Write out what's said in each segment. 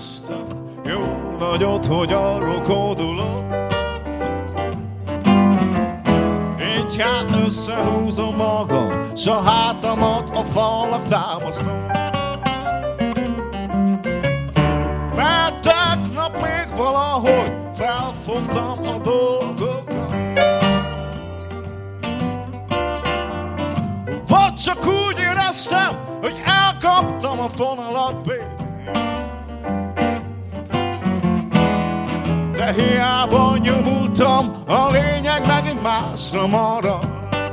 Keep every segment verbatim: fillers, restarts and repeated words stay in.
éreztem jó nagyot, hogy arról kódulok. Így hát összehúzom magam, s a hátamat a falnak támasztom. Mert tegnap még valahogy felfogtam a dolgokat. Vagy csak úgy éreztem, hogy elkaptam a fonalat, baby. De hiába nyomultam, a lényeg megint másra marad.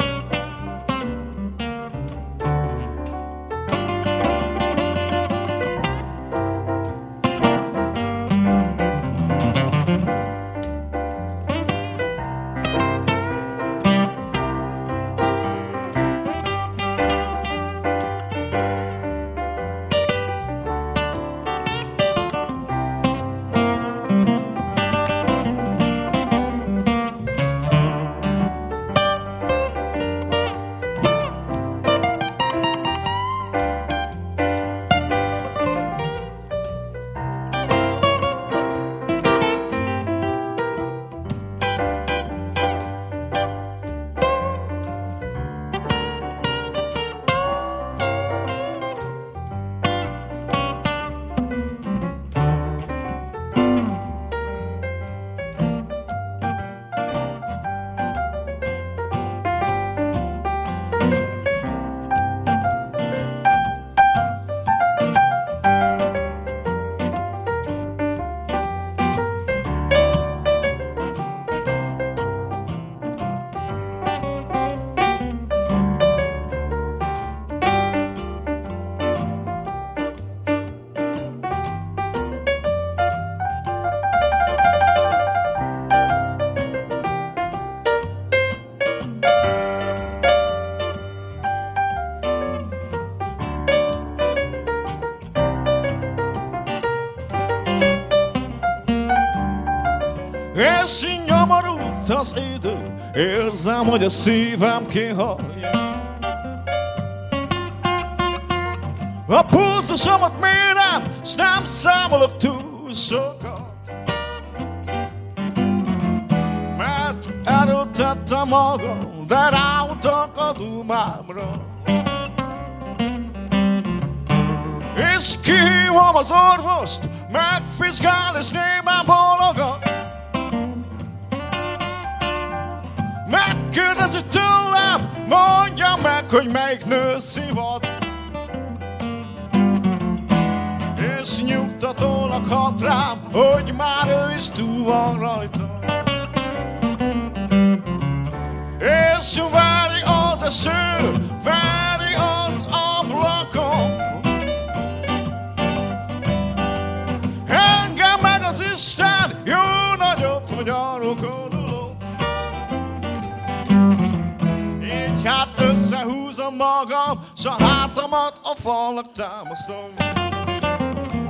És így nyomorult az idő, érzem, hogy a szívem kihallja. A pulzusomat mérem, s nem számolok túl sokat. Mert erőltettem magam, de ráutak a dumámra. És kihívom az orvost, megvizsgál és némán bólogat. Megkérdezi tőlem, mondja meg, hogy melyik nő szivat. És nyugtatólag hat rám, hogy már ő is túl van rajta. És veri az eső, veri az ablakon. Engem meg az Isten, jó nagyot, hogy arról kódulok. Így hát összehúzom magam, s a hátamat a falnak támasztom.